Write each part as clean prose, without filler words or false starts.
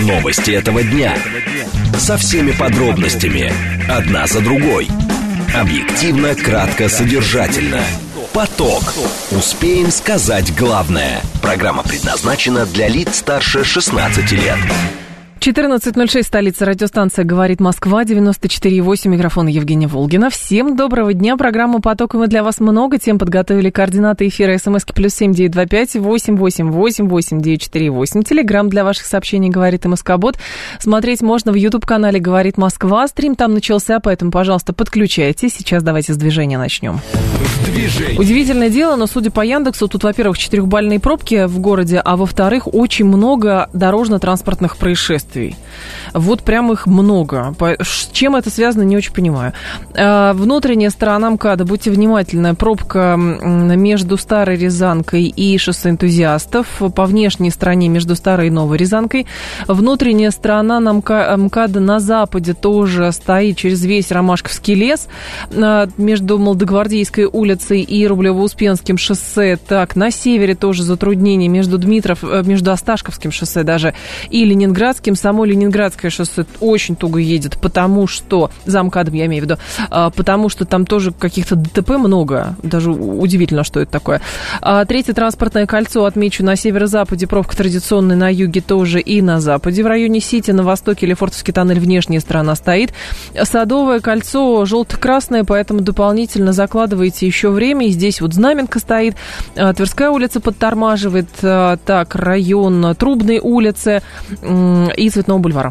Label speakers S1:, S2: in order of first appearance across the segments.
S1: Новости этого дня. Со всеми подробностями. Одна за другой. Объективно, кратко, содержательно. Поток. Успеем сказать главное. Программа предназначена для лиц старше 16 лет.
S2: 14.06, столица, радиостанция «Говорит Москва», 94.8, микрофон Евгения Волгина. Всем доброго дня, программа «Поток», и мы для вас много тем подготовили. Координаты эфира, смски +7 925 888 8948. Телеграм для ваших сообщений «Говорит МСК-бот». Смотреть можно в YouTube-канале «Говорит Москва». Стрим там начался, поэтому, пожалуйста, подключайтесь. Сейчас давайте с движения начнем. Удивительное дело, но, судя по Яндексу, тут, во-первых, 4-бальные пробки в городе, а во-вторых, очень много дорожно-транспортных происшествий. Вот прям их много. С чем это связано, не очень понимаю. Внутренняя сторона МКАДа, будьте внимательны, пробка между Старой Рязанкой и шоссе Энтузиастов, по внешней стороне между Старой и Новой Рязанкой. Внутренняя сторона МКАДа на западе тоже стоит через весь Ромашковский лес, между Молодогвардейской улицей и Рублево-Успенским шоссе. Так, на севере тоже затруднения между Осташковским шоссе даже и Ленинградским. Само Ленинградское шоссе очень туго едет, потому что, за МКАДом я имею в виду, потому что там тоже каких-то ДТП много, даже удивительно, что это такое. Третье транспортное кольцо, отмечу, на северо-западе пробка традиционная, на юге тоже и на западе. В районе Сити, на востоке Лефортовский тоннель, внешняя сторона стоит. Садовое кольцо желто-красное, поэтому дополнительно закладываете еще время. И здесь вот Знаменка стоит, Тверская улица подтормаживает, так, район Трубной улицы и Цветного бульвара.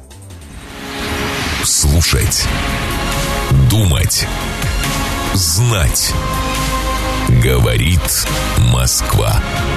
S3: Слушать, думать, знать. Говорит Москва.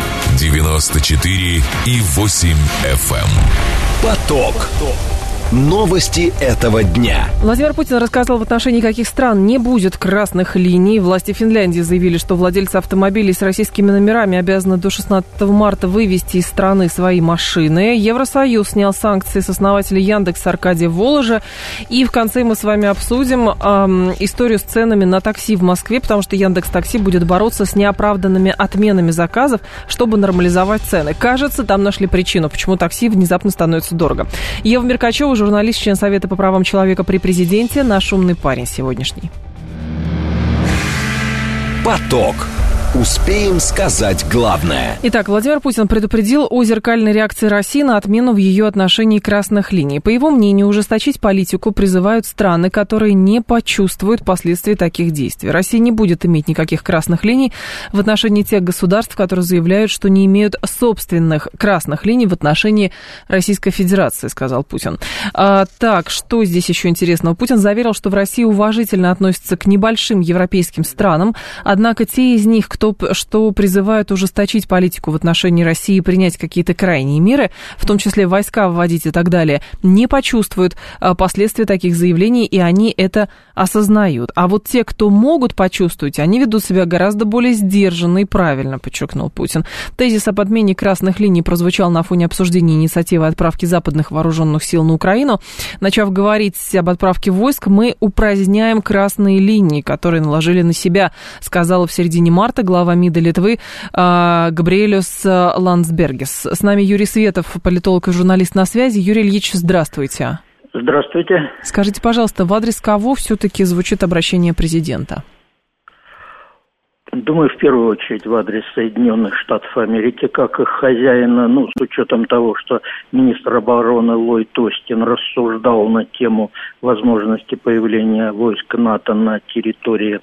S3: 94,8 FM.
S1: Поток. Новости этого дня.
S2: Владимир Путин рассказал, в отношении каких стран не будет красных линий. Власти Финляндии заявили, что владельцы автомобилей с российскими номерами обязаны до 16 марта вывести из страны свои машины. Евросоюз снял санкции с основателя Яндекса Аркадия Воложа. И в конце мы с вами обсудим историю с ценами на такси в Москве, потому что Яндекс.Такси будет бороться с неоправданными отменами заказов, чтобы нормализовать цены. Кажется, там нашли причину, почему такси внезапно становится дорого. Ева Меркачева, журналист, член Совета по правам человека при президенте, наш умный парень сегодняшний.
S1: Поток. Успеем сказать главное.
S2: Итак, Владимир Путин предупредил о зеркальной реакции России на отмену в ее отношении красных линий. По его мнению, ужесточить политику призывают страны, которые не почувствуют последствий таких действий. Россия не будет иметь никаких красных линий в отношении тех государств, которые заявляют, что не имеют собственных красных линий в отношении Российской Федерации, сказал Путин. Так, что здесь еще интересного? Путин заверил, что в России уважительно относятся к небольшим европейским странам, однако те из них, что призывают ужесточить политику в отношении России и принять какие-то крайние меры, в том числе войска вводить и так далее, не почувствуют последствия таких заявлений, и они это осознают. А вот те, кто могут почувствовать, они ведут себя гораздо более сдержанно и правильно, подчеркнул Путин. Тезис об отмене красных линий прозвучал на фоне обсуждения инициативы отправки западных вооруженных сил на Украину. Начав говорить об отправке войск, мы упраздняем красные линии, которые наложили на себя, сказала в середине марта глава МИДа Литвы Габриэлюс Ландсбергис. С нами Юрий Светов, политолог и журналист на связи. Юрий Ильич, здравствуйте.
S4: Здравствуйте.
S2: Скажите, пожалуйста, в адрес кого все-таки звучит обращение президента?
S4: Думаю, в первую очередь в адрес Соединенных Штатов Америки, как их хозяина, с учетом того, что министр обороны Ллойд Остин рассуждал на тему возможности появления войск НАТО на территории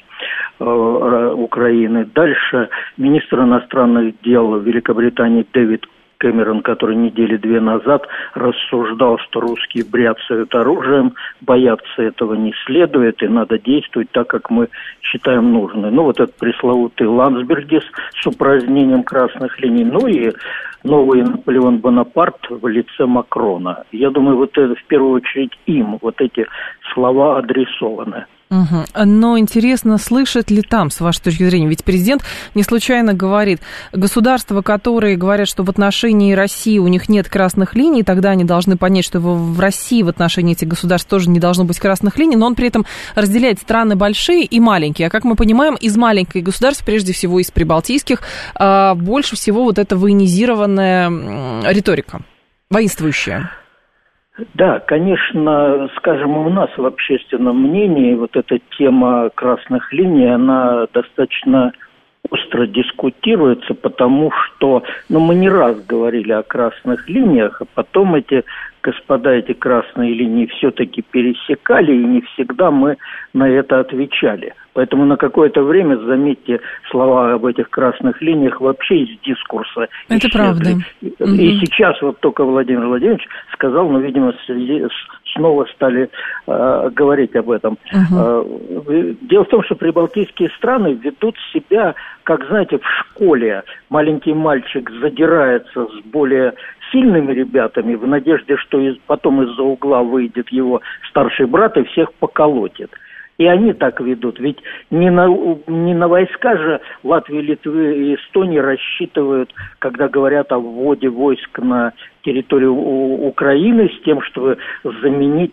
S4: Украины. Дальше министр иностранных дел Великобритании Дэвид Кэмерон, который недели 2 назад рассуждал, что русские бряцают оружием, бояться этого не следует, и надо действовать так, как мы считаем нужным. Вот этот пресловутый Ландсбергис с упразднением красных линий, и новый Наполеон Бонапарт в лице Макрона. Я думаю, это в первую очередь им эти слова адресованы.
S2: Угу. Но интересно, слышат ли там, с вашей точки зрения, ведь президент не случайно говорит, государства, которые говорят, что в отношении России у них нет красных линий, тогда они должны понять, что в России в отношении этих государств тоже не должно быть красных линий, но он при этом разделяет страны большие и маленькие. А как мы понимаем, из маленьких государств, прежде всего из прибалтийских, больше всего эта военизированная риторика, воинствующая.
S4: Да, конечно, скажем, у нас в общественном мнении вот эта тема красных линий, она достаточно остро дискутируется, потому что, мы не раз говорили о красных линиях, а потом эти красные линии все-таки пересекали, и не всегда мы на это отвечали. Поэтому на какое-то время, заметьте, слова об этих красных линиях вообще из дискурса
S2: это
S4: исчезли.
S2: Правда.
S4: И сейчас вот только Владимир Владимирович сказал, видимо, снова стали говорить об этом. Дело в том, что прибалтийские страны ведут себя, как, знаете, в школе маленький мальчик задирается с более сильными ребятами в надежде, что потом из-за угла выйдет его старший брат и всех поколотит. И они так ведут. Ведь не на войска же Латвии, Литвы и Эстонии рассчитывают, когда говорят о вводе войск на территорию Украины с тем, чтобы заменить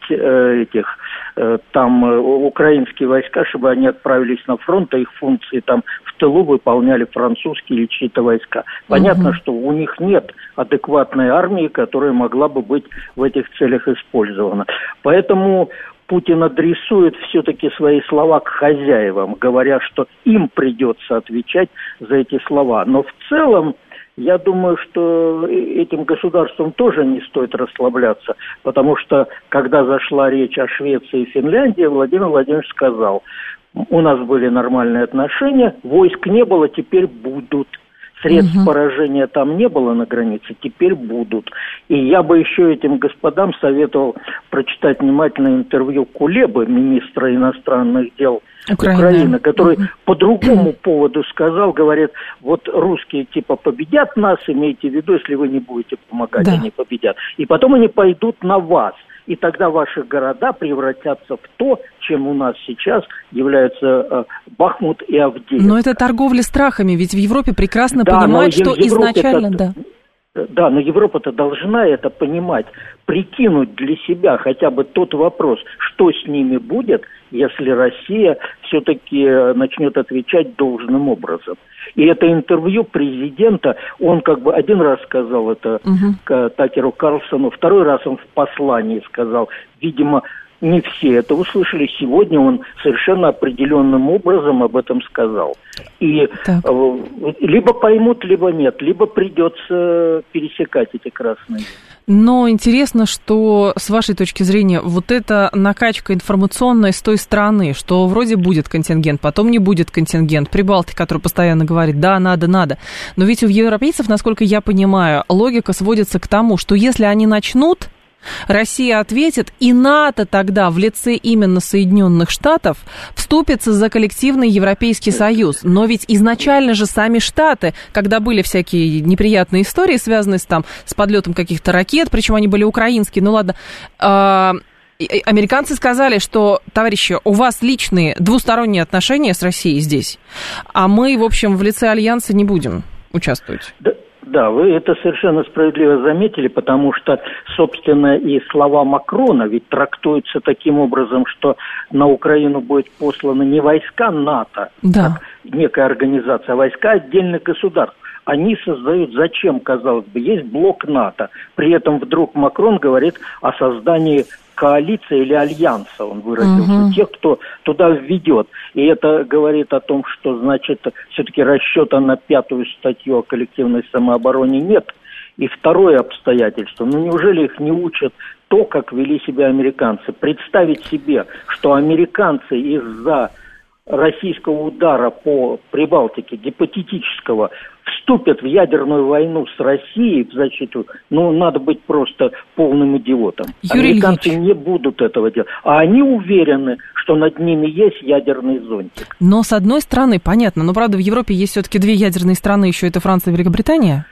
S4: украинские войска, чтобы они отправились на фронт, а их функции там в тылу выполняли французские или чьи-то войска. Понятно, что у них нет адекватной армии, которая могла бы быть в этих целях использована. Поэтому Путин адресует все-таки свои слова к хозяевам, говоря, что им придется отвечать за эти слова. Но в целом, я думаю, что этим государствам тоже не стоит расслабляться, потому что, когда зашла речь о Швеции и Финляндии, Владимир Владимирович сказал, у нас были нормальные отношения, войск не было, теперь будут. Средств поражения там не было на границе, теперь будут. И я бы еще этим господам советовал прочитать внимательно интервью Кулебы, министра иностранных дел Украины, который по другому поводу сказал, говорит, вот русские типа победят нас, имейте в виду, если вы не будете помогать, они победят. И потом они пойдут на вас. И тогда ваши города превратятся в то, чем у нас сейчас являются Бахмут и Авдеевка.
S2: Но это торговля страхами, ведь в Европе прекрасно понимают, что изначально...
S4: Да, но Европа-то должна это понимать, прикинуть для себя хотя бы тот вопрос, что с ними будет, если Россия все-таки начнет отвечать должным образом. И это интервью президента, он как бы один раз сказал это Такеру Карлсону, второй раз он в послании сказал, видимо, не все это услышали. Сегодня он совершенно определенным образом об этом сказал. И либо поймут, либо нет, либо придется пересекать эти красные.
S2: Но интересно, что с вашей точки зрения вот эта накачка информационная с той стороны, что вроде будет контингент, потом не будет контингент, Прибалтика, который постоянно говорит, да, надо. Но ведь у европейцев, насколько я понимаю, логика сводится к тому, что если они начнут, Россия ответит, и НАТО тогда в лице именно Соединенных Штатов вступится за коллективный Европейский Союз. Но ведь изначально же сами Штаты, когда были всякие неприятные истории, связанные с подлетом каких-то ракет, причем они были украинские, американцы сказали, что, товарищи, у вас личные двусторонние отношения с Россией здесь, а мы, в общем, в лице Альянса не будем участвовать.
S4: Да, вы это совершенно справедливо заметили, потому что, собственно, и слова Макрона ведь трактуются таким образом, что на Украину будет посланы не войска НАТО, как некая организация, а войска отдельных государств. Они создают, зачем, казалось бы, есть блок НАТО. При этом вдруг Макрон говорит о создании коалиции или альянса, он выразился, тех, кто туда введет. И это говорит о том, что, значит, все-таки расчета на 5-ю статью о коллективной самообороне нет. И второе обстоятельство, неужели их не учат то, как вели себя американцы? Представить себе, что американцы из-за российского удара по Прибалтике, гипотетического, вступят в ядерную войну с Россией в защиту, надо быть просто полным идиотом.
S2: Юрий
S4: Американцы
S2: Ильич,
S4: не будут этого делать. А они уверены, что над ними есть ядерный зонтик.
S2: Но с одной стороны, понятно, но правда в Европе есть все-таки две ядерные страны, еще это Франция и Великобритания.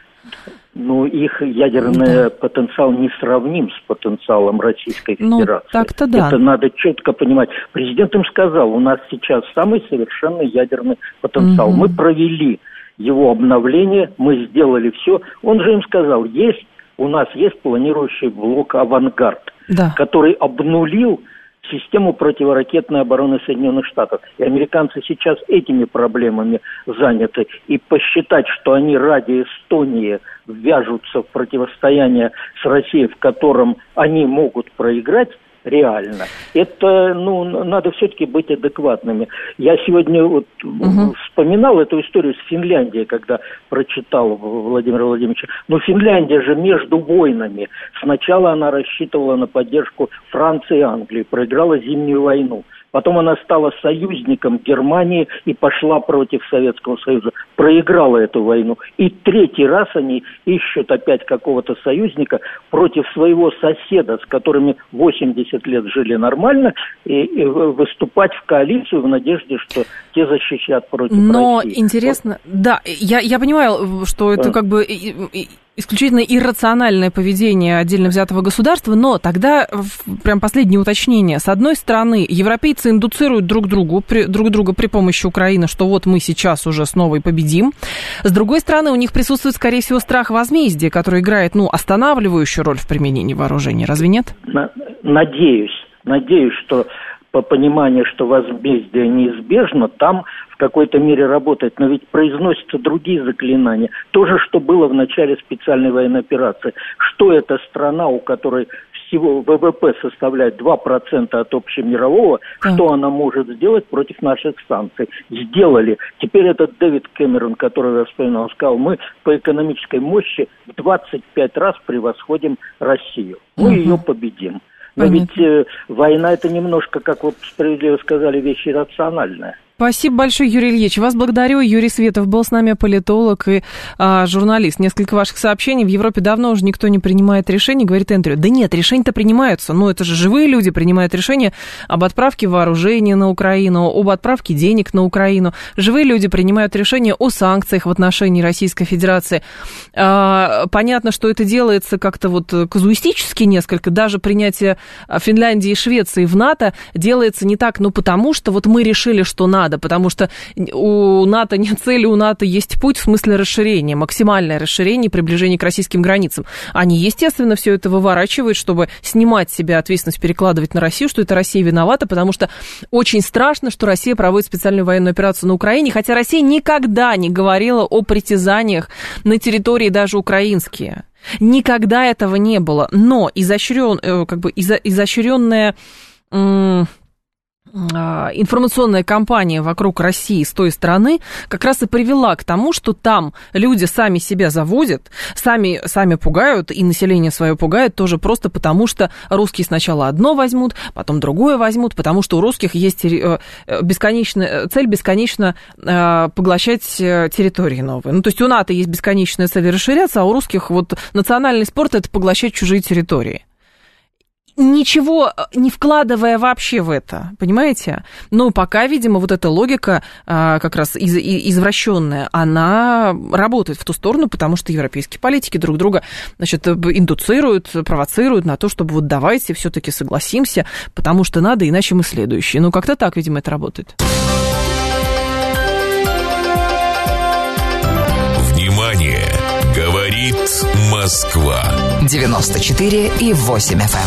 S4: Их ядерный потенциал не сравним с потенциалом Российской Федерации.
S2: Так-то да.
S4: Это надо четко понимать. Президент им сказал, у нас сейчас самый совершенный ядерный потенциал. Мы провели его обновление, мы сделали все. Он же им сказал, у нас есть планирующий блок «Авангард», который обнулил систему противоракетной обороны Соединенных Штатов. И американцы сейчас этими проблемами заняты. И посчитать, что они ради Эстонии ввяжутся в противостояние с Россией, в котором они могут проиграть, реально. Это, надо все-таки быть адекватными. Я сегодня вспоминал эту историю с Финляндией, когда прочитал Владимира Владимировича. Финляндия же между войнами. Сначала она рассчитывала на поддержку Франции и Англии, проиграла Зимнюю войну. Потом она стала союзником Германии и пошла против Советского Союза. Проиграла эту войну. И третий раз они ищут опять какого-то союзника против своего соседа, с которыми 80 лет жили нормально, и выступать в коалицию в надежде, что те защищат против России.
S2: Но интересно, да, я понимаю, что это как бы исключительно иррациональное поведение отдельно взятого государства, но тогда прям последнее уточнение. С одной стороны, европейцы индуцируют друг друга при помощи Украины, что вот мы сейчас уже снова и победим. С другой стороны, у них присутствует, скорее всего, страх возмездия, который играет, останавливающую роль в применении вооружений. Разве нет?
S4: Надеюсь, что по пониманию, что возмездие неизбежно, там в какой-то мере работает. Но ведь произносятся другие заклинания. То же, что было в начале специальной военной операции. Что это страна, у которой всего ВВП составляет 2% от общемирового, что она может сделать против наших санкций? Сделали. Теперь этот Дэвид Кэмерон, который я вспоминал, сказал, мы по экономической мощи в 25 раз превосходим Россию. Мы ее победим. Но ведь война это немножко, как вы справедливо сказали, вещь иррациональная.
S2: Спасибо большое, Юрий Ильич. Вас благодарю. Юрий Светов был с нами, политолог и журналист. Несколько ваших сообщений. В Европе давно уже никто не принимает решений, говорит Эндрю. Да нет, решения-то принимаются. Это же живые люди принимают решения об отправке вооружения на Украину, об отправке денег на Украину. Живые люди принимают решения о санкциях в отношении Российской Федерации. Понятно, что это делается как-то казуистически несколько. Даже принятие Финляндии и Швеции в НАТО делается не так, потому что мы решили, что надо. Потому что у НАТО нет цели, у НАТО есть путь в смысле расширения, максимальное расширение и приближение к российским границам. Они, естественно, все это выворачивают, чтобы снимать с себя ответственность, перекладывать на Россию, что это Россия виновата, потому что очень страшно, что Россия проводит специальную военную операцию на Украине, хотя Россия никогда не говорила о притязаниях на территории даже украинские. Никогда этого не было. Но изощренная информационная кампания вокруг России с той стороны как раз и привела к тому, что там люди сами себя заводят, сами пугают, и население свое пугает тоже просто потому, что русские сначала одно возьмут, потом другое возьмут, потому что у русских есть цель бесконечно поглощать территории новые. То есть у НАТО есть бесконечная цель расширяться, а у русских национальный спорт – это поглощать чужие территории. Ничего не вкладывая вообще в это, понимаете? Но пока, видимо, эта логика как раз извращенная, она работает в ту сторону, потому что европейские политики друг друга, индуцируют, провоцируют на то, чтобы давайте все-таки согласимся, потому что надо, иначе мы следующие. Как-то так, видимо, это работает.
S3: Внимание! Говорит Москва.
S5: 94,8 FM.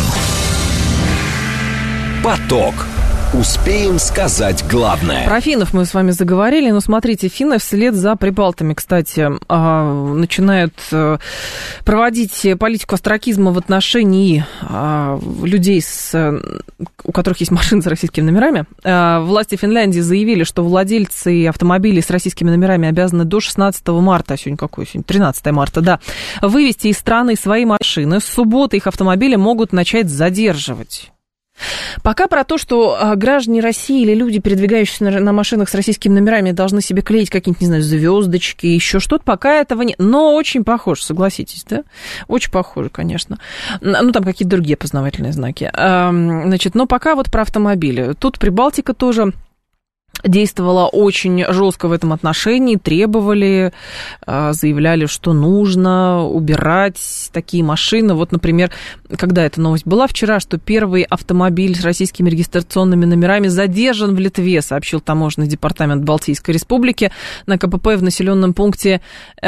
S1: Поток. Успеем сказать главное.
S2: Про финнов мы с вами заговорили, но смотрите, финны вслед за прибалтами, кстати, начинают проводить политику остракизма в отношении людей, у которых есть машины с российскими номерами. Власти Финляндии заявили, что владельцы автомобилей с российскими номерами обязаны до 16 марта, сегодня какое? Сегодня 13 марта, да, вывести из страны свои машины. С субботы их автомобили могут начать задерживать. Пока про то, что граждане России или люди, передвигающиеся на машинах с российскими номерами, должны себе клеить какие-нибудь, звездочки, еще что-то, пока этого нет. Но очень похоже, согласитесь, да? Очень похоже, конечно. Там какие-то другие опознавательные знаки. Но пока про автомобили. Тут Прибалтика тоже действовала очень жестко в этом отношении, требовали, заявляли, что нужно убирать такие машины. Вот, например, когда эта новость была вчера, что первый автомобиль с российскими регистрационными номерами задержан в Литве, сообщил таможенный департамент Балтийской Республики. На КПП в населенном пункте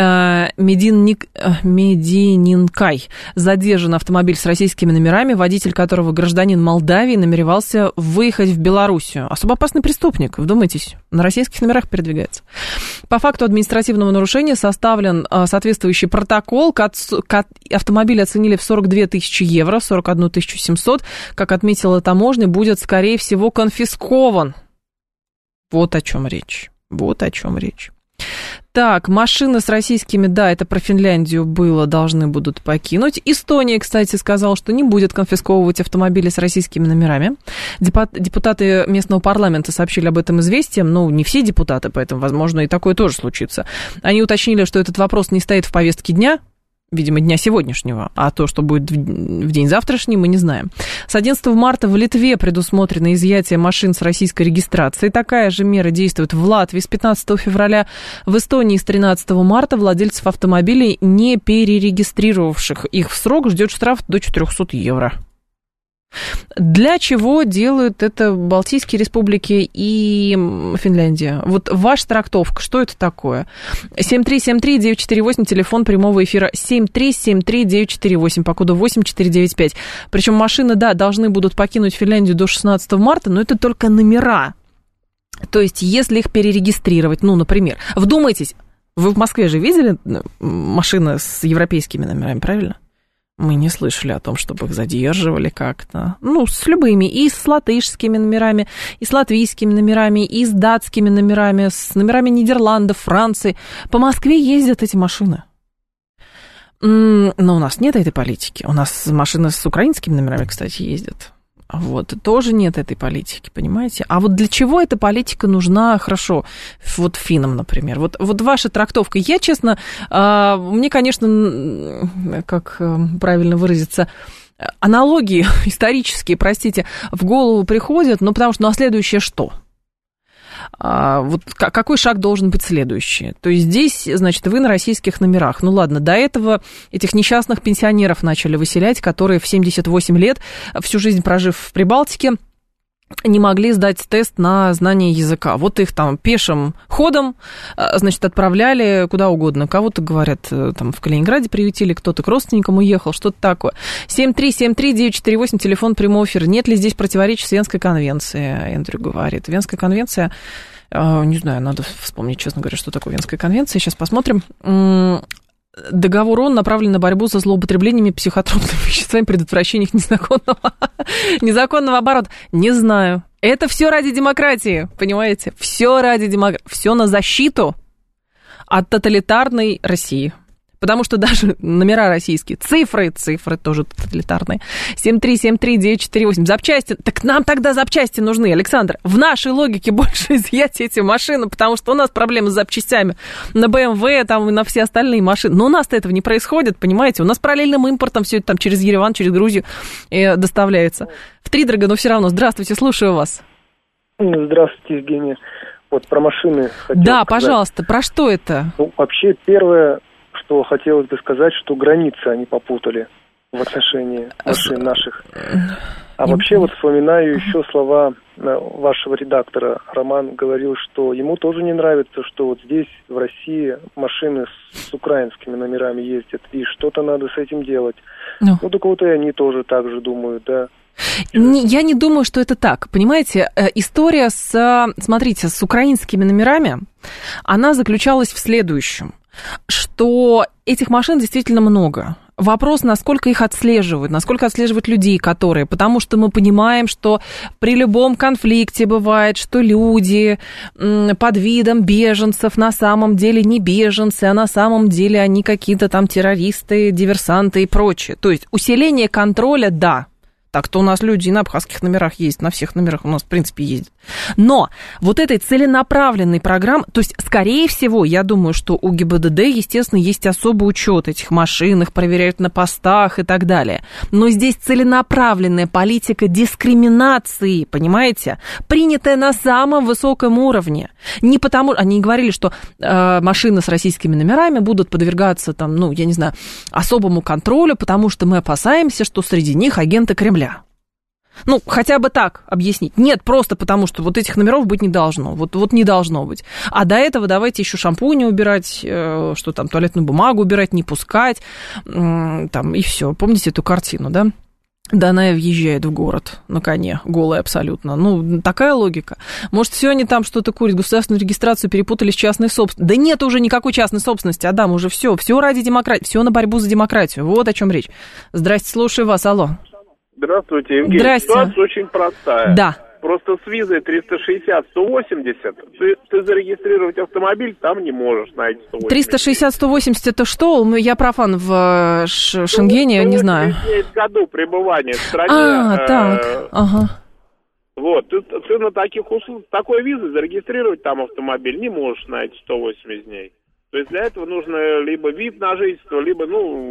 S2: Медининкай задержан автомобиль с российскими номерами, водитель которого гражданин Молдавии намеревался выехать в Белоруссию. Особо опасный преступник, вдумайтесь, на российских номерах передвигается. По факту административного нарушения составлен соответствующий протокол. Автомобиль оценили в 42 тысячи евро, 41 700. Как отметила таможня, будет, скорее всего, конфискован. Вот о чем речь. Вот о чем речь. Так, машины с российскими, да, это про Финляндию было, должны будут покинуть. Эстония, кстати, сказала, что не будет конфисковывать автомобили с российскими номерами. Депутаты местного парламента сообщили об этом известием, ну, не все депутаты, поэтому, возможно, и такое тоже случится. Они уточнили, что этот вопрос не стоит в повестке дня, видимо, дня сегодняшнего, а то, что будет в день завтрашний, мы не знаем. С 11 марта в Литве предусмотрено изъятие машин с российской регистрацией. Такая же мера действует в Латвии с 15 февраля. В Эстонии с 13 марта владельцев автомобилей, не перерегистрировавших их в срок, ждет штраф до 400 евро. Для чего делают это Балтийские республики и Финляндия? Вот ваша трактовка, что это такое? 7373948, телефон прямого эфира 7373948, по коду 8495. Причем машины, да, должны будут покинуть Финляндию до 16 марта, но это только номера. То есть, если их перерегистрировать, ну, например, вдумайтесь, вы в Москве же видели машины с европейскими номерами, правильно? Мы не слышали о том, чтобы их задерживали как-то. Ну, с любыми. И с латышскими номерами, и с латвийскими номерами, и с датскими номерами, с номерами Нидерландов, Франции. По Москве ездят эти машины. Но у нас нет этой политики. У нас машины с украинскими номерами, кстати, ездят. Вот, тоже нет этой политики, понимаете? А вот для чего эта политика нужна, хорошо, вот финнам, например? Вот ваша трактовка. Я, честно, мне, конечно, как правильно выразиться, аналогии исторические, простите, в голову приходят, но потому что, ну, а следующее что? Вот какой шаг должен быть следующий? То есть здесь, значит, вы на российских номерах. Ну ладно, до этого этих несчастных пенсионеров начали выселять, которые в 78 лет, всю жизнь прожив в Прибалтике, не могли сдать тест на знание языка. Вот их там пешим ходом, значит, отправляли куда угодно. Кого-то, говорят, там в Калининграде приютили, кто-то к родственникам уехал, что-то такое. 7373948, телефон прямого эфира. Нет ли здесь противоречий с Венской конвенцией? Эндрю говорит. Венская конвенция, не знаю, надо вспомнить, честно говоря, что такое Венская конвенция. Сейчас посмотрим. Договор ООН направлен на борьбу со злоупотреблениями психотропными веществами, предотвращение их незаконного оборота. Не знаю. Это все ради демократии, понимаете? Все ради демократии. Все на защиту от тоталитарной России. Потому что даже номера российские, цифры тоже тоталитарные. 7373948. Запчасти. Так нам тогда запчасти нужны, Александр. В нашей логике больше изъять эти машины, потому что у нас проблемы с запчастями на BMW там, и на все остальные машины. Но у нас-то этого не происходит, понимаете? У нас параллельным импортом все это там через Ереван, через Грузию доставляется. Втридорога, но все равно. Здравствуйте, слушаю вас.
S6: Здравствуйте, Евгения. Вот про машины хотел
S2: Да,
S6: сказать.
S2: Пожалуйста, про что это?
S6: Ну, вообще, первое, что хотелось бы сказать, что границы они попутали в отношении машин наших. А вообще вот вспоминаю еще слова вашего редактора. Роман говорил, что ему тоже не нравится, что вот здесь, в России, машины с украинскими номерами ездят, и что-то надо с этим делать. Ну так вот и они тоже так же думают, да.
S2: Я не думаю, что это так. Понимаете, история смотрите, с украинскими номерами, она заключалась в следующем, что этих машин действительно много. Вопрос, насколько их отслеживают, насколько отслеживают людей, которые... Потому что мы понимаем, что при любом конфликте бывает, что люди под видом беженцев на самом деле не беженцы, а на самом деле они какие-то там террористы, диверсанты и прочее. То есть усиление контроля, да. Так-то у нас люди и на абхазских номерах ездят, на всех номерах у нас, в принципе, ездят. Но вот этой целенаправленной программы, то есть, скорее всего, я думаю, что у ГИБДД, естественно, есть особый учет этих машин, их проверяют на постах и так далее. Но здесь целенаправленная политика дискриминации, понимаете, принятая на самом высоком уровне. Не потому, они говорили, что машины с российскими номерами будут подвергаться, там, ну, я не знаю, особому контролю, потому что мы опасаемся, что среди них агенты Кремля. Ну, хотя бы так объяснить. Нет, просто потому что вот этих номеров быть не должно. Вот не должно быть. А до этого давайте еще шампуни убирать, что там, туалетную бумагу убирать, не пускать, там, и все. Помните эту картину, да? Даная въезжает в город на коне, голая абсолютно. Ну, такая логика. Может, все они там что-то курят, государственную регистрацию перепутали с частной собственностью. Да нет уже никакой частной собственности, Адам, уже все ради демократии, все на борьбу за демократию. Вот о чем речь. Здрасте, слушаю вас, алло.
S7: Здравствуйте, Евгений.
S2: Здрасте.
S7: Ситуация очень простая.
S2: Да.
S7: Просто с визой 360-180 ты зарегистрировать автомобиль там не можешь на эти 180.
S2: 360-180 это что? Я профан в Шенгене, не знаю.
S7: 9 году пребывания в стране.
S2: Так, ага.
S7: Вот, ты на такой визой зарегистрировать там автомобиль не можешь на эти 180 дней. То есть для этого нужно либо вид на жительство, либо,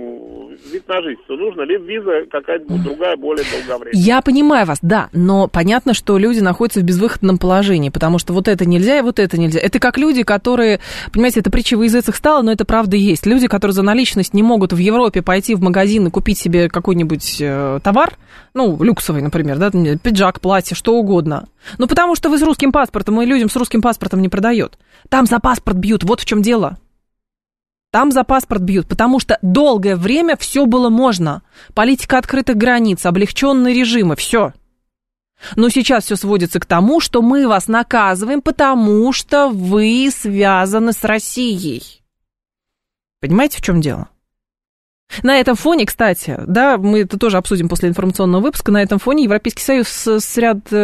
S7: вид на жительство нужно, либо виза какая-то другая, более долговременная. Я понимаю вас, да, но понятно, что люди находятся в безвыходном положении, потому что вот это нельзя и вот это нельзя. Это как люди, которые, понимаете, это притча во языцах стала, но это правда есть. Люди, которые за наличность не могут в Европе пойти в магазин и купить себе какой-нибудь товар, люксовый, например, да, пиджак, платье, что угодно. Потому что вы с русским паспортом, и людям с русским паспортом не продает. Там за паспорт бьют, вот в чем дело. Там за паспорт бьют, потому что долгое время все было можно. Политика открытых границ, облегченные режимы, все. Но сейчас все сводится к тому, что мы вас наказываем, потому что вы связаны с Россией. Понимаете, в чем дело? На этом фоне, кстати, да, мы это тоже обсудим после информационного выпуска, на этом фоне Европейский Союз с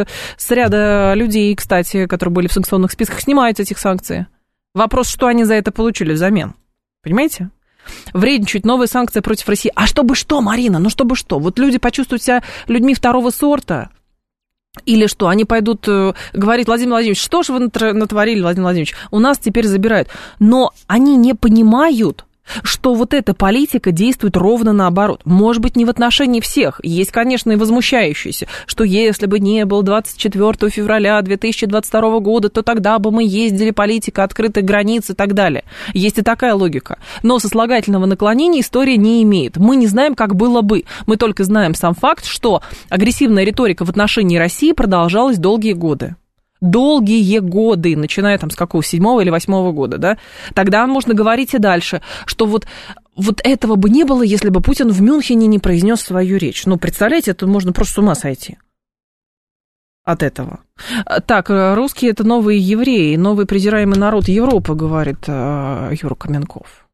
S7: ряда людей, кстати, которые были в санкционных списках, снимает этих санкций. Вопрос, что они за это получили взамен. Понимаете? Вредничают, новые санкции против России. А чтобы что, Марина? Чтобы что? Вот люди почувствуют себя людьми второго сорта? Или что? Они пойдут говорить: Владимир Владимирович, что же вы натворили, Владимир Владимирович? У нас теперь забирают. Но они не понимают, что вот эта политика действует ровно наоборот. Может быть, не в отношении всех. Есть, конечно, и возмущающиеся, что если бы не было 24 февраля 2022 года, то тогда бы мы ездили, политика открытых границ и так далее. Есть и такая логика. Но сослагательного наклонения история не имеет. Мы не знаем, как было бы. Мы только знаем сам факт, что агрессивная риторика в отношении России продолжалась долгие годы. Долгие годы, начиная там с какого, 7-го или 8-го года, да, тогда можно говорить и дальше, что вот этого бы не было, если бы Путин в Мюнхене не произнес свою речь. Представляете, это можно просто с ума сойти от этого. Так, русские – это новые евреи, новый презираемый народ Европы, говорит Юра Каменков.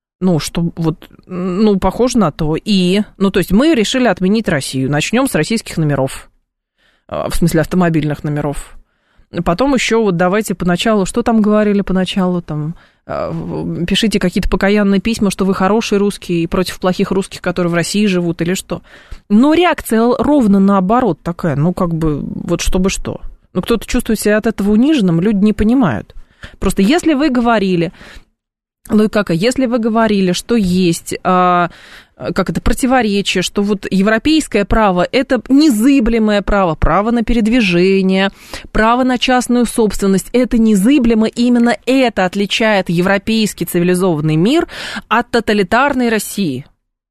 S7: Похоже на то. То есть мы решили отменить Россию, начнем с российских номеров, в смысле автомобильных номеров. Потом еще давайте поначалу, что там говорили поначалу, пишите какие-то покаянные письма, что вы хороший русский и против плохих русских, которые в России живут, или что. Но реакция ровно наоборот такая, чтобы что. Кто-то чувствует себя от этого униженным, люди не понимают. Просто если вы говорили, если вы говорили, что есть противоречие, что европейское право – это незыблемое право, право на передвижение, право на частную собственность – это незыблемо, именно это отличает европейский цивилизованный мир от тоталитарной России.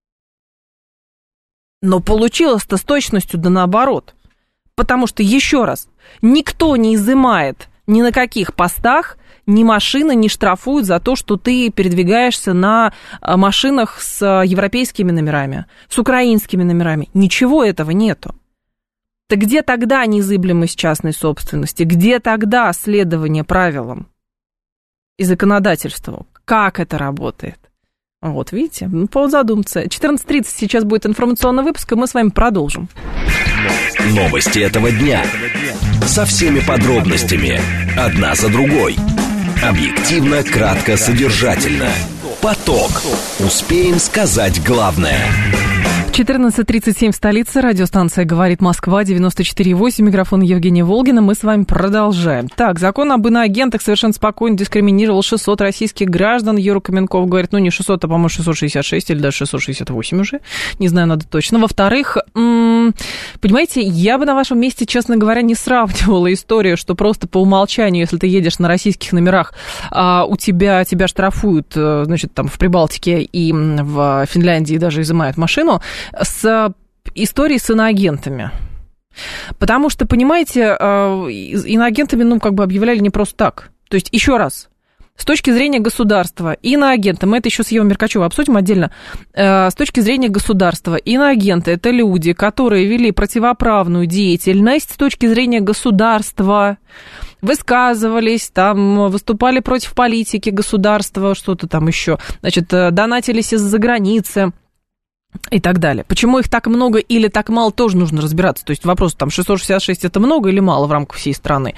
S7: Но получилось-то с точностью да наоборот, потому что, еще раз, никто не изымает ни на каких постах, ни машины не штрафуют за то, что ты передвигаешься на машинах с европейскими номерами, с украинскими номерами. Ничего этого нету. Так где тогда незыблемость частной собственности? Где тогда следование правилам и законодательству? Как это работает? Видите, повод задуматься. 14:30 сейчас будет информационный выпуск, и мы с вами продолжим.
S1: Новости этого дня. Со всеми подробностями. Одна за другой. Объективно, кратко, содержательно. Поток. Успеем сказать главное.
S2: 14:37 в столице. Радиостанция «Говорит Москва», 94,8. Микрофон Евгения Волгина. Мы с вами продолжаем. Так, закон об иноагентах совершенно спокойно дискриминировал 600 российских граждан. Юра Каменков говорит, ну не 600, а, по-моему, 666 или даже 668 уже. Не знаю, надо точно. Во-вторых, понимаете, я бы на вашем месте, честно говоря, не сравнивала историю, что просто по умолчанию, если ты едешь на российских номерах, тебя штрафуют, значит, там в Прибалтике и в Финляндии даже изымают машину, с историей с иноагентами. Потому что, понимаете, иноагентами, ну, как бы объявляли не просто так. То есть, еще раз, с точки зрения государства, иноагенты, мы это еще с Евой Меркачевой обсудим отдельно, с точки зрения государства, иноагенты – это люди, которые вели противоправную деятельность с точки зрения государства, высказывались, там, выступали против политики государства, что-то там еще, значит, донатились из-за границы и так далее. Почему их так много или так мало, тоже нужно разбираться. То есть вопрос, там, 666 это много или мало в рамках всей страны.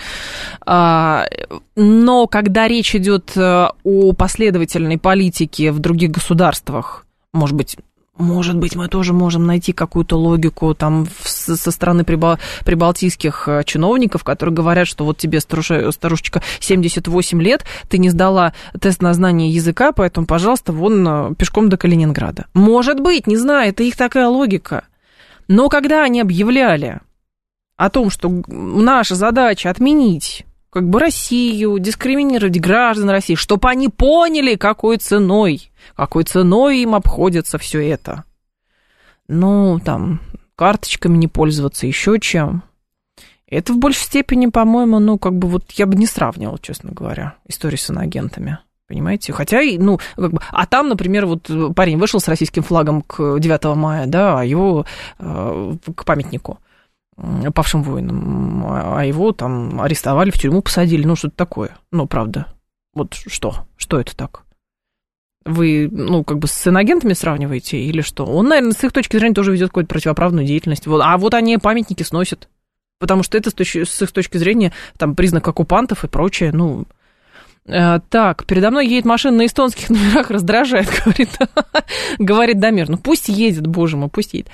S2: Но когда речь идет о последовательной политике в других государствах, может быть, мы тоже можем найти какую-то логику там со стороны прибалтийских чиновников, которые говорят, что вот тебе, старушечка, 78 лет, ты не сдала тест на знание языка, поэтому, пожалуйста, вон пешком до Калининграда. Может быть, не знаю, это их такая логика. Но когда они объявляли о том, что наша задача отменить как бы Россию, дискриминировать граждан России, чтобы они поняли, какой ценой им обходится все это. Ну, там, карточками не пользоваться, еще чем. Это в большей степени, по-моему, ну, как бы вот я бы не сравнивала, честно говоря, историю с иноагентами. Понимаете? Хотя, ну, как бы, а там, например, вот парень вышел с российским флагом к 9 мая, да, а его к памятнику павшим воинам, а его там арестовали, в тюрьму посадили, ну, что-то такое. Ну, правда. Вот что это так? Вы, ну, как бы с иноагентами сравниваете или что? Он, наверное, с их точки зрения тоже ведет какую-то противоправную деятельность. Вот. А вот они памятники сносят, потому что это с их точки зрения там признак оккупантов и прочее, ну... Так, передо мной едет машина на эстонских номерах, раздражает, говорит Дамир. Ну, пусть едет, боже мой, пусть едет.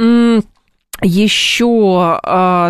S2: Еще,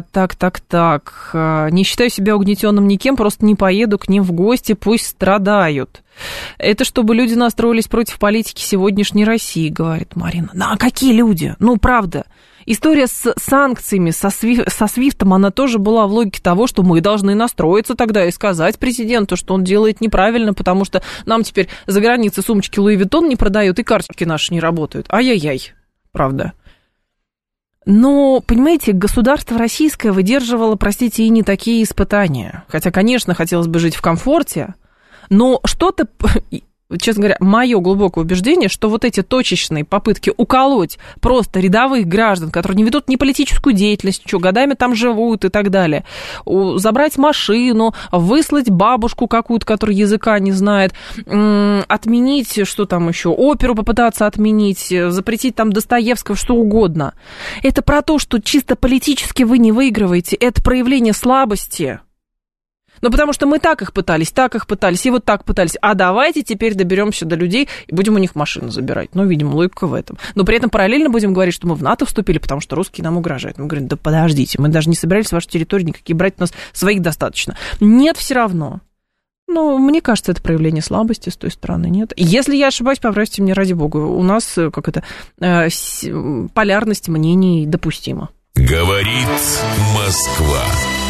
S2: не считаю себя угнетенным никем, просто не поеду к ним в гости, пусть страдают. Это чтобы люди настроились против политики сегодняшней России, говорит Марина. А какие люди? Ну, правда. История с санкциями, со Свифтом, она тоже была в логике того, что мы должны настроиться тогда и сказать президенту, что он делает неправильно, потому что нам теперь за границей сумочки Луи Виттон не продают и карточки наши не работают. Ай-яй-яй, правда. Но, понимаете, государство российское выдерживало, простите, и не такие испытания. Хотя, конечно, хотелось бы жить в комфорте, но что-то, честно говоря, мое глубокое убеждение, что вот эти точечные попытки уколоть просто рядовых граждан, которые не ведут ни политическую деятельность, ничего, годами там живут и так далее, забрать машину, выслать бабушку какую-то, которая языка не знает, отменить, что там еще, оперу попытаться отменить, запретить там Достоевского, что угодно. Это про то, что чисто политически вы не выигрываете, это проявление слабости. Ну, потому что мы так их пытались, и вот так пытались. А давайте теперь доберемся до людей и будем у них машины забирать. Ну, видимо, логика в этом. Но при этом параллельно будем говорить, что мы в НАТО вступили, потому что русские нам угрожают. Мы говорим, да подождите, мы даже не собирались ваши территории никакие брать, у нас своих достаточно. Нет, все равно. Ну, мне кажется, это проявление слабости с той стороны, нет. Если я ошибаюсь, поправьте меня, ради бога. У нас, полярность мнений допустима.
S3: Говорит Москва.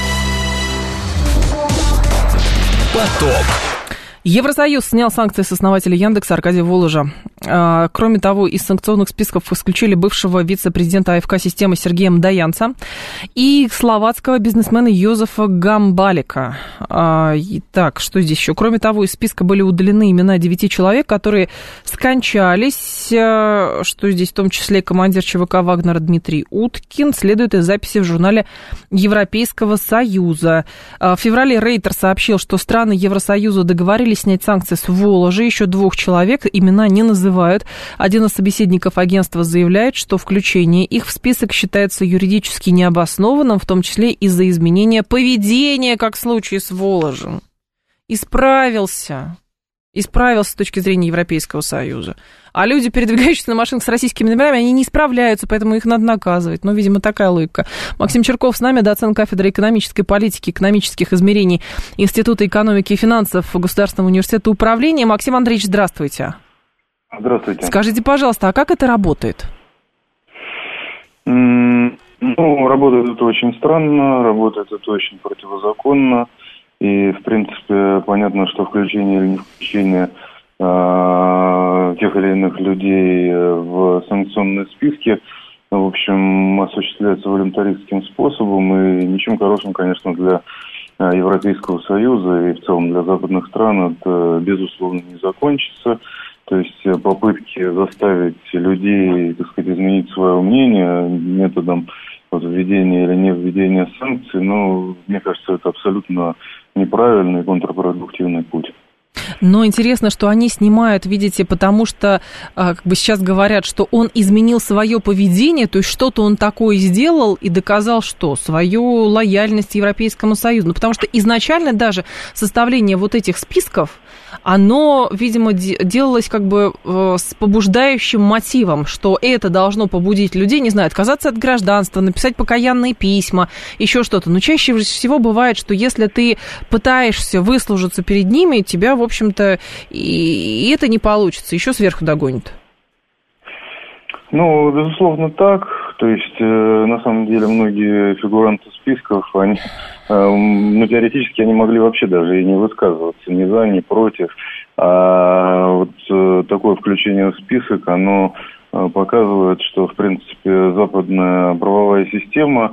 S1: Поток.
S2: Евросоюз снял санкции с основателя Яндекса Аркадия Воложа. Кроме того, из санкционных списков исключили бывшего вице-президента АФК системы Сергея Мдаянца и словацкого бизнесмена Йозефа Гамбалика. Так, что здесь еще? Кроме того, из списка были удалены имена 9 человек, которые скончались, что здесь в том числе командир ЧВК «Вагнера» Дмитрий Уткин, следует из записи в журнале Европейского Союза. В феврале Рейтер сообщил, что страны Евросоюза договорились снять санкции с Воложа. Еще 2 человек, имена не называют. Один из собеседников агентства заявляет, что включение их в список считается юридически необоснованным, в том числе из-за изменения поведения, как в случае с Воложем. Исправился и справился с точки зрения Европейского Союза. А люди, передвигающиеся на машинах с российскими номерами, они не справляются, поэтому их надо наказывать. Ну, видимо, такая логика. Максим Черков с нами, доцент кафедры экономической политики, экономических измерений Института экономики и финансов Государственного университета управления. Максим Андреевич, здравствуйте.
S8: Здравствуйте.
S2: Скажите, пожалуйста, а как это работает?
S8: Работает это очень странно, работает это очень противозаконно. И, в принципе, понятно, что включение или не включение тех или иных людей в санкционные списки, в общем, осуществляется волюнтаристским способом, и ничем хорошим, конечно, для Европейского Союза и в целом для западных стран это, безусловно, не закончится. То есть попытки заставить людей, так сказать, изменить свое мнение методом введения или не введения санкций, мне кажется, это абсолютно неправильный и контрпродуктивный путь.
S2: Но интересно, что они снимают, видите, потому что как бы сейчас говорят, что он изменил свое поведение, то есть что-то он такое сделал и доказал, что свою лояльность Европейскому Союзу. Потому что изначально даже составление вот этих списков, оно, видимо, делалось как бы с побуждающим мотивом, что это должно побудить людей, не знаю, отказаться от гражданства, написать покаянные письма, еще что-то. Но чаще всего бывает, что если ты пытаешься выслужиться перед ними, тебя, в общем-то, и это не получится, еще сверху догонит.
S8: Безусловно, так. То есть, на самом деле, многие фигуранты списков, они, теоретически, они могли вообще даже и не высказываться ни за, ни против. А вот такое включение в список, оно показывает, что, в принципе, западная правовая система,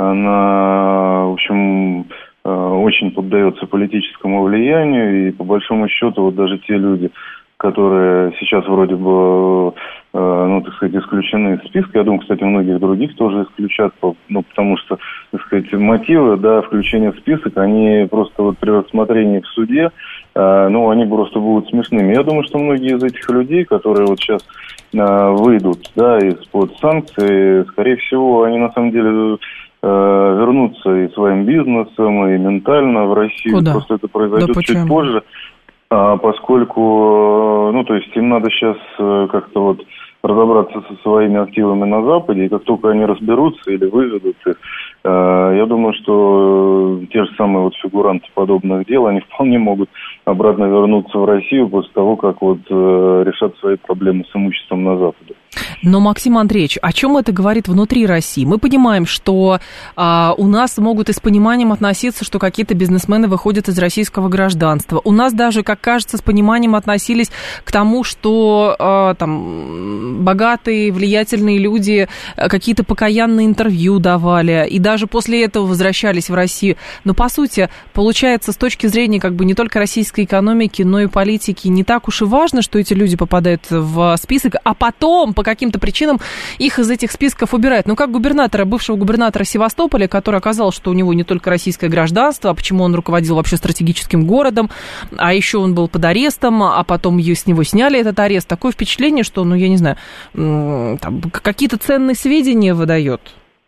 S8: она, в общем, очень поддается политическому влиянию, и, по большому счету, вот даже те люди, которые сейчас вроде бы, так сказать, исключены из списка. Я думаю, кстати, многих других тоже исключат, потому что, так сказать, мотивы, включения в список, они просто вот при рассмотрении в суде, они просто будут смешными. Я думаю, что многие из этих людей, которые вот сейчас выйдут, из-под санкций, скорее всего, они на самом деле вернутся и своим бизнесом, и ментально в Россию.
S2: Куда?
S8: Просто это произойдет чуть позже. Поскольку, то есть им надо сейчас как-то вот разобраться со своими активами на Западе, и как только они разберутся или выведут их, я думаю, что те же самые вот фигуранты подобных дел, они вполне могут обратно вернуться в Россию после того, как решат свои проблемы с имуществом на Западе.
S2: Но, Максим Андреевич, о чем это говорит внутри России? Мы понимаем, что у нас могут и с пониманием относиться, что какие-то бизнесмены выходят из российского гражданства. У нас даже, как кажется, с пониманием относились к тому, что богатые, влиятельные люди какие-то покаянные интервью давали, и даже после этого возвращались в Россию. Но, по сути, получается, с точки зрения как бы не только российской экономики, но и политики, не так уж и важно, что эти люди попадают в список, а потом по каким-то причинам их из этих списков убирают. Как бывшего губернатора Севастополя, который оказалось, что у него не только российское гражданство, а почему он руководил вообще стратегическим городом, а еще он был под арестом, а потом с него сняли этот арест. Такое впечатление, что, я не знаю, какие-то ценные сведения выдает.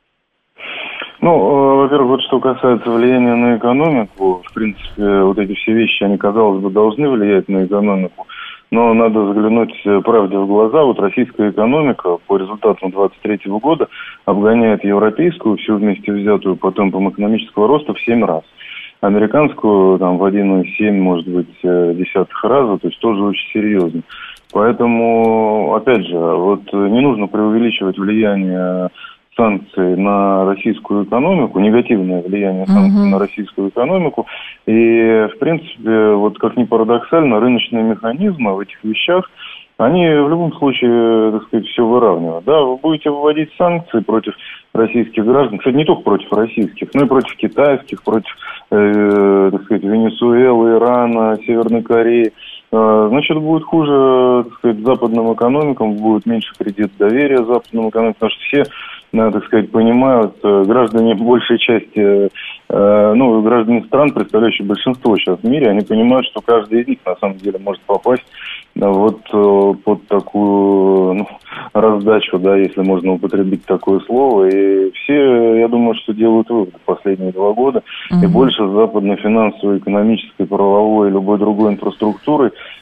S8: Во-первых, что касается влияния на экономику, в принципе, вот эти все вещи, они, казалось бы, должны влиять на экономику, но надо заглянуть правде в глаза. Вот российская экономика по результатам 2023 года обгоняет европейскую, всю вместе взятую по темпам экономического роста в 7 раз. Американскую в 1,7, может быть, десятых раза, то есть тоже очень серьезно. Поэтому, опять же, не нужно преувеличивать влияние санкций на российскую экономику, негативное влияние санкций на российскую экономику. И, в принципе, как ни парадоксально, рыночные механизмы в этих вещах, они в любом случае, так сказать, все выравнивают. Вы будете вводить санкции против российских граждан, кстати, не только против российских, но и против китайских, против, так сказать, Венесуэлы, Ирана, Северной Кореи. Значит, будет хуже, так сказать, западным экономикам, будет меньше кредит доверия западным экономикам, потому что все, так сказать, понимают, граждане большей части, граждане стран, представляющие большинство сейчас в мире, они понимают, что каждый из них на самом деле может попасть под такую раздачу, если можно употребить такое слово. И все, я думаю, что делают выводы последние 2 года. И больше с западной финансовой, экономической, правовой и любой другой инфраструктурой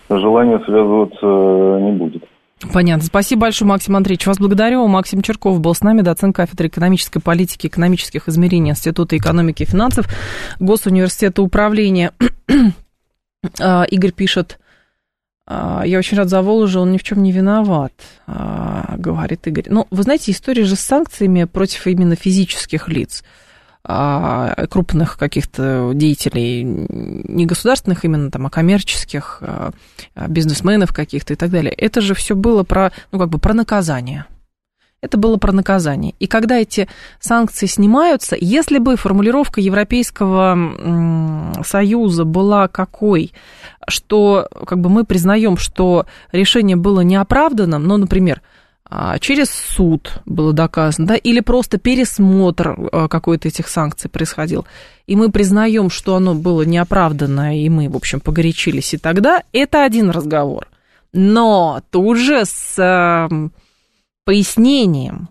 S8: желания связываться не будет.
S2: Понятно. Спасибо большое, Максим Андреевич. Вас благодарю. Максим Черков был с нами, доцент кафедры экономической политики, экономических измерений Института экономики и финансов Госуниверситета управления. Игорь пишет: я очень рад за Волжу, он ни в чем не виноват, говорит Игорь. Ну, вы знаете, история же с санкциями против именно физических лиц, крупных каких-то деятелей, не государственных именно, там, а коммерческих, бизнесменов каких-то и так далее. Это же все было про наказание. Это было про наказание. И когда эти санкции снимаются, если бы формулировка Европейского Союза была какой, что мы признаем, что решение было неоправданным, ну, например, через суд было доказано, да, или просто пересмотр какой-то этих санкций происходил, и мы признаем, что оно было неоправданно, и мы, в общем, погорячились, и тогда это один разговор. Но тут же с пояснением,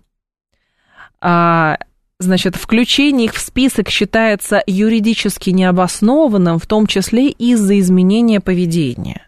S2: значит, включение их в список считается юридически необоснованным, в том числе из-за изменения поведения.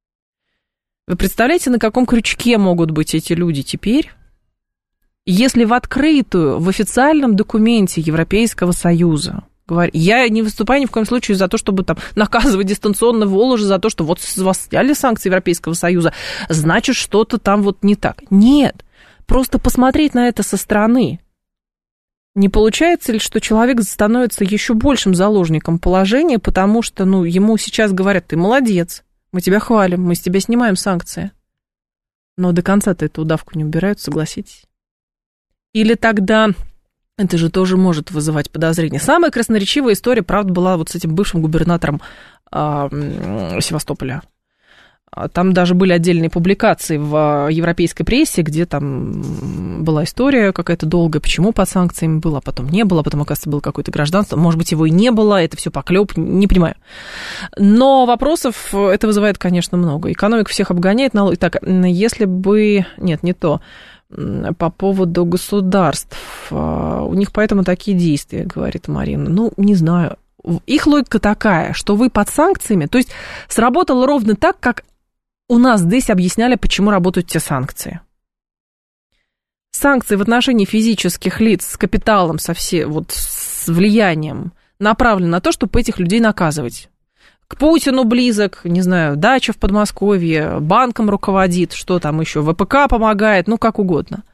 S2: Вы представляете, на каком крючке могут быть эти люди теперь? Если в открытую, в официальном документе Европейского Союза, я не выступаю ни в коем случае за то, чтобы там наказывать дистанционно Волжу за то, что вот с вас сняли санкции Европейского Союза, значит, что-то там вот не так. Нет, просто посмотреть на это со стороны. Не получается ли, что человек становится еще большим заложником положения, потому что, ему сейчас говорят: ты молодец, мы тебя хвалим, мы с тебя снимаем санкции. Но до конца-то эту удавку не убирают, согласитесь. Или тогда это же тоже может вызывать подозрения. Самая красноречивая история, правда, была вот с этим бывшим губернатором Севастополя. Там даже были отдельные публикации в европейской прессе, где там была история какая-то долгая, почему под санкциями было, а потом не было, а потом, оказывается, было какое-то гражданство, может быть, его и не было, это все поклеп, не понимаю. Но вопросов это вызывает, конечно, много. Экономика всех обгоняет. Итак, если бы... Нет, не то. По поводу государств. У них поэтому такие действия, говорит Марина. Не знаю. Их логика такая, что вы под санкциями, то есть сработало ровно так, как у нас здесь объясняли, почему работают те санкции. Санкции в отношении физических лиц с капиталом, с влиянием направлены на то, чтобы этих людей наказывать. К Путину близок, не знаю, дача в Подмосковье, банком руководит, что там еще, ВПК помогает, как угодно.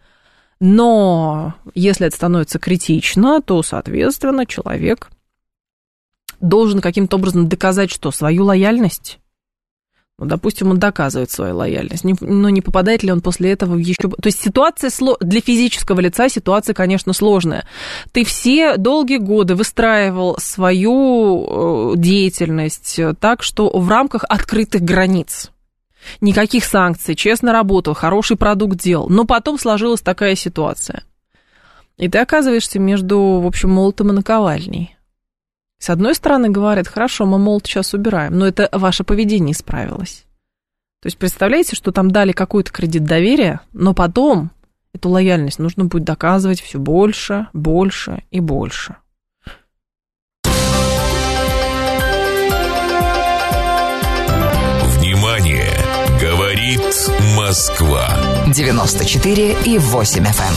S2: Но если это становится критично, то, соответственно, человек должен каким-то образом доказать, что свою лояльность. Допустим, он доказывает свою лояльность, но не попадает ли он после этого в еще... То есть ситуация для физического лица, ситуация, конечно, сложная. Ты все долгие годы выстраивал свою деятельность так, что в рамках открытых границ. Никаких санкций, честно работал, хороший продукт делал. Но потом сложилась такая ситуация. И ты оказываешься между, в общем, молотом и наковальней. С одной стороны, говорят: хорошо, мы молот сейчас убираем, но это ваше поведение исправилось. То есть, представляете, что там дали какой-то кредит доверия, но потом эту лояльность нужно будет доказывать все больше, больше и больше.
S3: Внимание! Говорит Москва.
S5: 94,8 FM.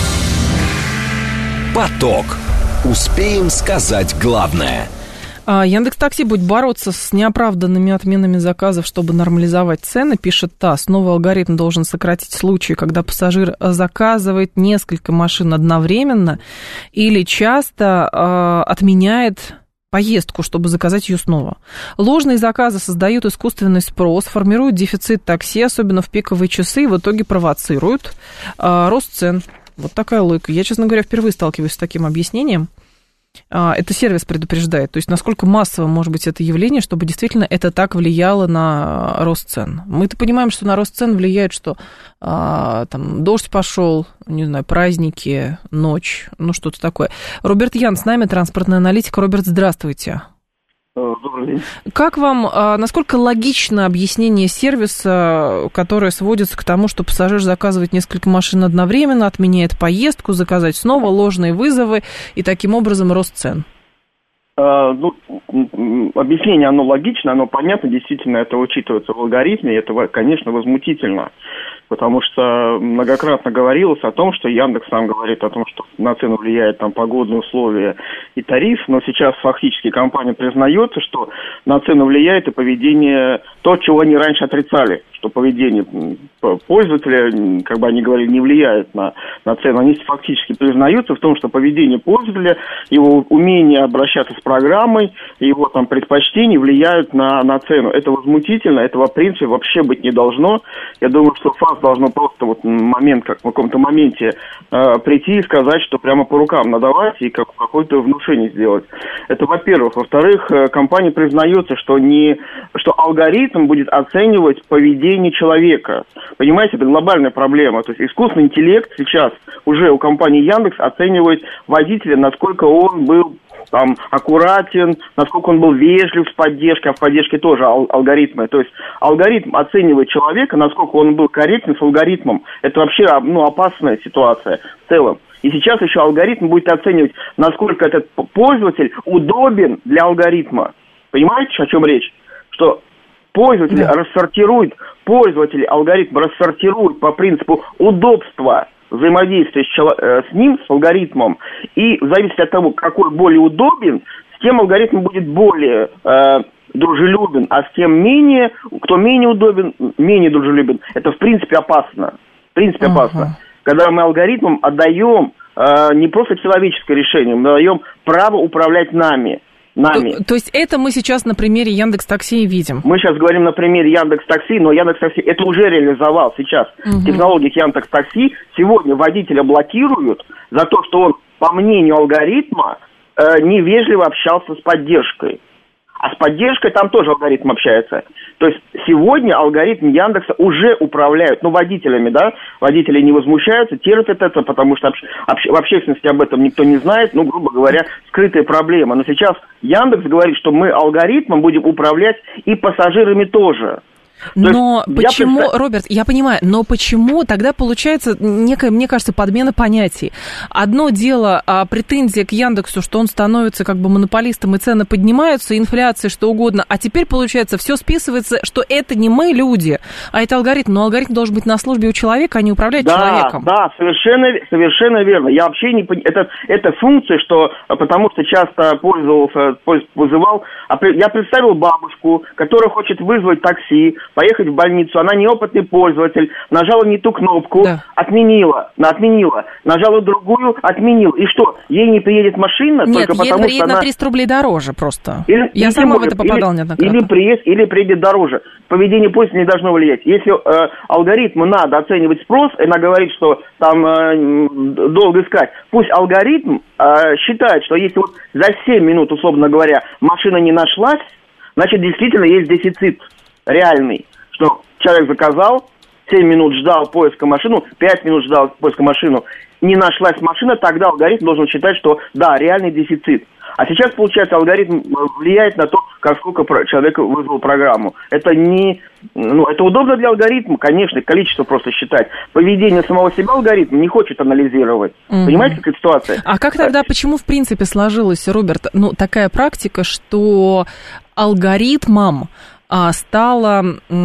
S1: Поток. Успеем сказать главное.
S2: Яндекс.Такси будет бороться с неоправданными отменами заказов, чтобы нормализовать цены, пишет ТАСС. Новый алгоритм должен сократить случаи, когда пассажир заказывает несколько машин одновременно или часто отменяет поездку, чтобы заказать ее снова. Ложные заказы создают искусственный спрос, формируют дефицит такси, особенно в пиковые часы, и в итоге провоцируют рост цен. Вот такая логика. Я, честно говоря, впервые сталкиваюсь с таким объяснением. Это сервис предупреждает. То есть, насколько массовым может быть это явление, чтобы действительно это так влияло на рост цен. Мы-то понимаем, что на рост цен влияет, что там дождь пошел, не знаю, праздники, ночь, что-то такое. Роберт Ян с нами, транспортный аналитик. Роберт, здравствуйте.
S9: Добрый день.
S2: Как вам, насколько логично объяснение сервиса, которое сводится к тому, что пассажир заказывает несколько машин одновременно, отменяет поездку, заказать снова, ложные вызовы и таким образом рост цен?
S9: Объяснение, оно логично, оно понятно, действительно это учитывается в алгоритме, это, конечно, возмутительно, потому что многократно говорилось о том, что Яндекс сам говорит о том, что на цену влияет там погодные условия и тариф, но сейчас фактически компания признается, что на цену влияет и поведение, то, чего они раньше отрицали, что поведение пользователя, как бы они говорили, не влияет на цену. Они фактически признаются в том, что поведение пользователя, его умение обращаться с программой, его там предпочтения влияют на цену. Это возмутительно, этого в принципе вообще быть не должно. Я думаю, что ФАС должно просто в каком-то моменте прийти и сказать, что прямо по рукам надавать и какое-то внушение сделать. Это во-первых. Во-вторых, компания признается, что алгоритм будет оценивать поведение человека. Понимаете, это глобальная проблема. То есть искусственный интеллект сейчас уже у компании Яндекс оценивает водителя, насколько он был там аккуратен, насколько он был вежлив с поддержкой, а в поддержке тоже алгоритмы. То есть алгоритм оценивает человека, насколько он был корректен с алгоритмом. Это вообще опасная ситуация в целом. И сейчас еще алгоритм будет оценивать, насколько этот пользователь удобен для алгоритма. Понимаете, о чем речь? Что пользователь алгоритм рассортирует по принципу удобства взаимодействия с ним, с алгоритмом, и в зависимости от того, какой более удобен, с тем алгоритм будет более дружелюбен, а с тем кто менее удобен, менее дружелюбен. Это в принципе опасно. Опасно. Когда мы алгоритмам отдаем не просто человеческое решение, мы даем право управлять нами.
S2: То есть это мы сейчас на примере Яндекс.Такси и видим?
S9: Мы сейчас говорим на примере Яндекс.Такси, но Яндекс.Такси это уже реализовал сейчас. Технологии Яндекс.Такси сегодня водителя блокируют за то, что он, по мнению алгоритма, невежливо общался с поддержкой. А с поддержкой там тоже алгоритм общается. То есть сегодня алгоритм Яндекса уже управляют, водителями, да, водители не возмущаются, терпят это, потому что в общественности об этом никто не знает, грубо говоря, скрытая проблема. Но сейчас Яндекс говорит, что мы алгоритмом будем управлять и пассажирами тоже.
S2: Но почему, Роберт, я понимаю, но почему тогда получается некая, мне кажется, подмена понятий? Одно дело претензия к Яндексу, что он становится как бы монополистом, и цены поднимаются, инфляция, что угодно, а теперь, получается, все списывается, что это не мы, люди, а это алгоритм. Но алгоритм должен быть на службе у человека, а не управлять человеком.
S9: Да, совершенно верно. Я вообще не понимаю, это функция, потому что часто вызывал, я представил бабушку, которая хочет вызвать такси, поехать в больницу, она неопытный пользователь, нажала не ту кнопку, отменила, нажала другую, отменила. И что, ей не приедет машина?
S2: Нет,
S9: только потому,
S2: ей приедет на 300 рублей дороже просто. Я сама в это попадала неоднократно.
S9: Или приедет дороже. Поведение пользователя не должно влиять. Если алгоритму надо оценивать спрос, и она говорит, что там долго искать, пусть алгоритм считает, что если за 7 минут, условно говоря, машина не нашлась, значит, действительно есть дефицит реальный, что человек заказал, 7 минут ждал поиска машину, 5 минут ждал поиска машину, не нашлась машина, тогда алгоритм должен считать, что да, реальный дефицит. А сейчас, получается, алгоритм влияет на то, сколько человек вызвал программу. Это это удобно для алгоритма, конечно, количество просто считать. Поведение самого себя алгоритм не хочет анализировать. Понимаете, какая ситуация?
S2: А как тогда, почему в принципе сложилась, Роберт, такая практика, что алгоритмам стало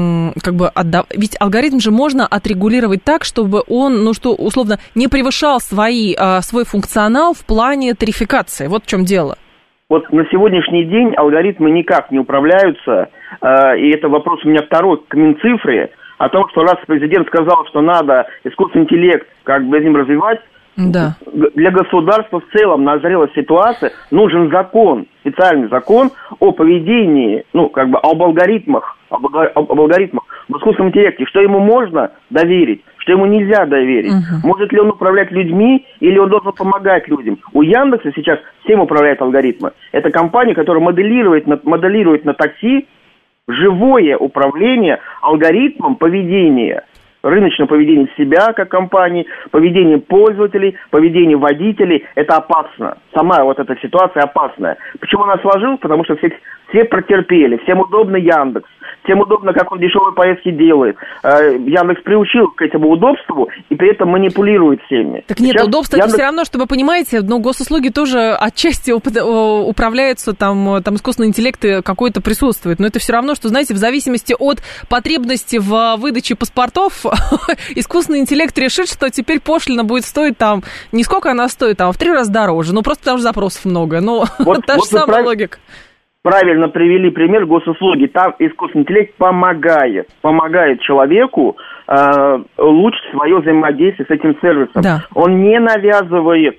S2: ведь алгоритм же можно отрегулировать так, чтобы он, условно, не превышал свой функционал в плане тарификации. Вот в чем дело.
S9: Вот на сегодняшний день алгоритмы никак не управляются, и это вопрос у меня второй к Минцифре, о том, что раз президент сказал, что надо искусственный интеллект развивать,
S2: да.
S9: Для государства в целом назрела ситуация, нужен закон, специальный закон о поведении, об алгоритмах, об искусственном интеллекте, что ему можно доверить, что ему нельзя доверить. Может ли он управлять людьми или он должен помогать людям? У Яндекса сейчас всем управляет алгоритмы. Это компания, которая моделирует на такси живое управление алгоритмом поведения. Рыночное поведение себя как компании, поведение пользователей, поведение водителей – это опасно. Сама эта ситуация опасная. Почему она сложилась? Потому что все все претерпели, всем удобно Яндекс, всем удобно, как он дешевые поездки делает. Яндекс приучил к этому удобству и при этом манипулирует всеми.
S2: Так нет, сейчас удобство Яндекс... это все равно, чтобы, понимаете, но госуслуги тоже отчасти управляются, там искусственный интеллект какой-то присутствует, но это все равно, что, знаете, в зависимости от потребности в выдаче паспортов, искусственный интеллект решит, что теперь пошлина будет стоить там, не сколько она стоит, а в 3 раза дороже, ну просто потому что запросов много, но та же самая логика.
S9: Правильно привели пример госуслуги. Там искусственный интеллект помогает человеку улучшить свое взаимодействие с этим сервисом. Да. Он не навязывает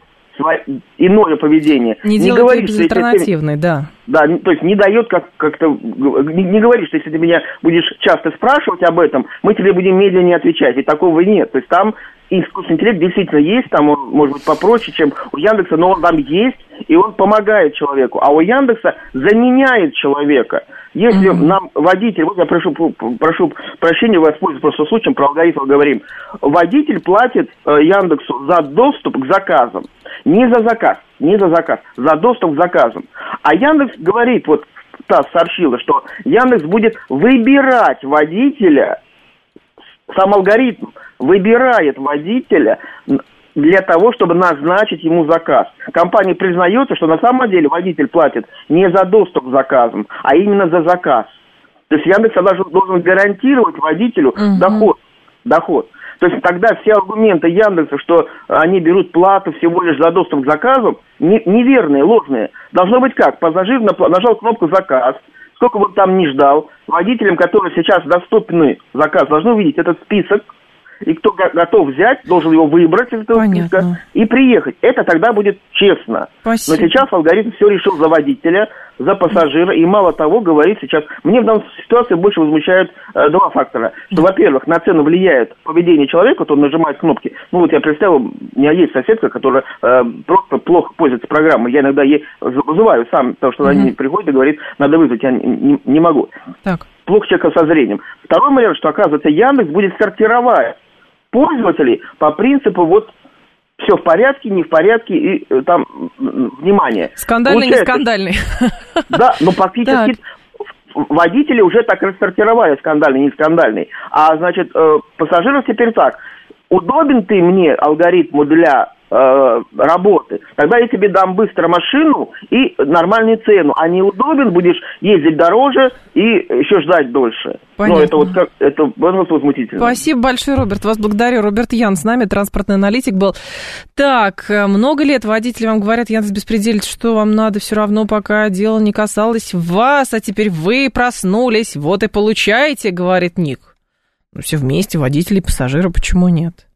S9: иное поведение.
S2: Не делает безальтернативный, да.
S9: Да, то есть не дает как-то... Не говорит, что если ты меня будешь часто спрашивать об этом, мы тебе будем медленнее отвечать. И такого нет. То есть там искусственный интеллект действительно есть, там он может быть попроще, чем у Яндекса, но он там есть, и он помогает человеку. А у Яндекса заменяет человека. Если нам водитель, вот я прошу прощения, воспользуюсь просто случаем, про алгоритм говорим. Водитель платит Яндексу за доступ к заказам. Не за заказ, за доступ к заказам. А Яндекс говорит, вот ТАСС сообщила, что Яндекс будет выбирать водителя, сам алгоритм выбирает водителя для того, чтобы назначить ему заказ. Компания признается, что на самом деле водитель платит не за доступ к заказам, а именно за заказ. То есть Яндекс должен гарантировать водителю доход. То есть тогда все аргументы Яндекса, что они берут плату всего лишь за доступ к заказам, неверные, ложные. Должно быть как? Пассажир нажал кнопку «Заказ», сколько бы он там ни ждал, водителям, которые сейчас доступны заказ, должны увидеть этот список, и кто готов взять, должен его выбрать из этого списка и приехать. Это тогда будет честно.
S2: Спасибо.
S9: Но сейчас алгоритм все решил за водителя, за пассажира, и мало того, говорит сейчас... Мне в данной ситуации больше возмущают два фактора. Что, во-первых, на цену влияет поведение человека, вот он нажимает кнопки. Ну вот я представил, у меня есть соседка, которая просто плохо пользуется программой. Я иногда ей вызываю сам, потому что она не приходит и говорит, надо вызвать, я не могу. Так. Плохо человека со зрением. Второй момент, что, оказывается, Яндекс будет сортировать пользователей по принципу вот все в порядке, не в порядке, и там, внимание.
S2: Скандальный, не скандальный.
S9: Да, но фактически водители уже так рассортировали, скандальный, не скандальный. А, значит, пассажиров теперь так. Удобен ты мне алгоритму для работы, тогда я тебе дам быстро машину и нормальную цену, а неудобен, будешь ездить дороже и еще ждать дольше.
S2: Понятно.
S9: Ну, это вот как, это возмутительно.
S2: Спасибо большое, Роберт, вас благодарю. Роберт Ян с нами, транспортный аналитик был. Так, много лет водители вам говорят, Яндекс беспределит, что вам надо, все равно пока дело не касалось вас, а теперь вы проснулись, вот и получаете, говорит Ник. Ну, все вместе, водители и пассажиры, почему нет?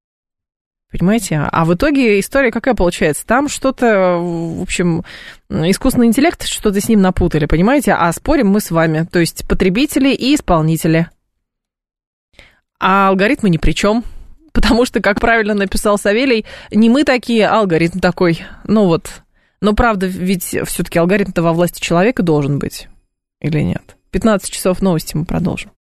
S2: Понимаете? А в итоге история какая получается? Там что-то, в общем, искусственный интеллект, что-то с ним напутали, понимаете? А спорим мы с вами, то есть потребители и исполнители. А алгоритмы ни при чем, потому что, как правильно написал Савелий, не мы такие, а алгоритм такой. Ну вот. Но правда, ведь все-таки алгоритм-то во власти человека должен быть. Или нет? 15 часов новости, мы продолжим.